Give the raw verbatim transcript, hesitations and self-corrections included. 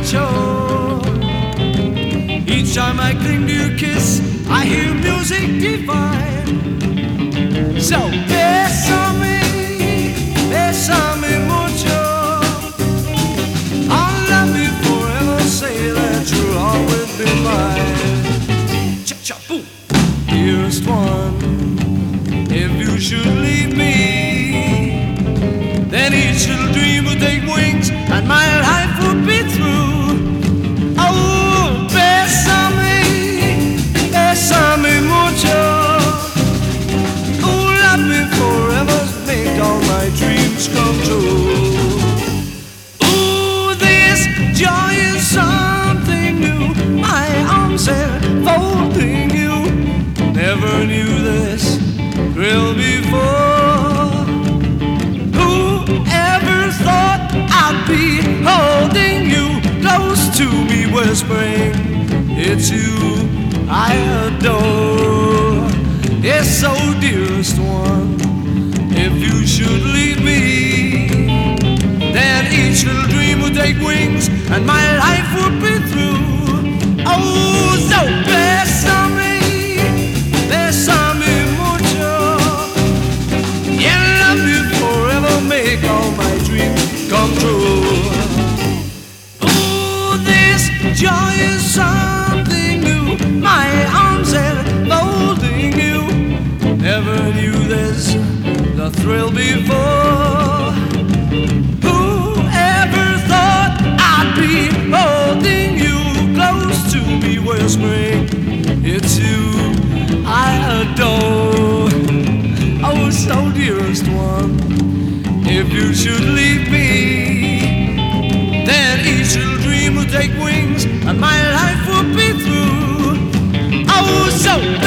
mucho. Each time I cling to your kiss, I hear music divine. So bésame, bésame mucho. I'll love you forever, say that you'll always be mine. Cha-cha-boom. Dearest one, if you should leave me, then each little dream would take wings and my life would be through. Oh, bésame, bésame mucho. Oh, love me forever, make all my dreams come true. Oh, this joy is something new. My arms enfolding you. Never knew this thrill before. Whoever thought I'd be holding you close to me, whispering, it's you I adore. Yes, so dearest one, if you should leave me, then each little dream would take wings and my life would be through. Oh, so bésame, bésame mucho. Yeah, love you forever, make all my dreams come true. Oh, this joy is something new. My arms enfolding you. Never knew this, the thrill before. Whoever thought I'd be holding you close to me, whispering, it's you I adore. Oh, so dearest one, if you should leave me, then each little dream will take wings and my life will be through. Oh, so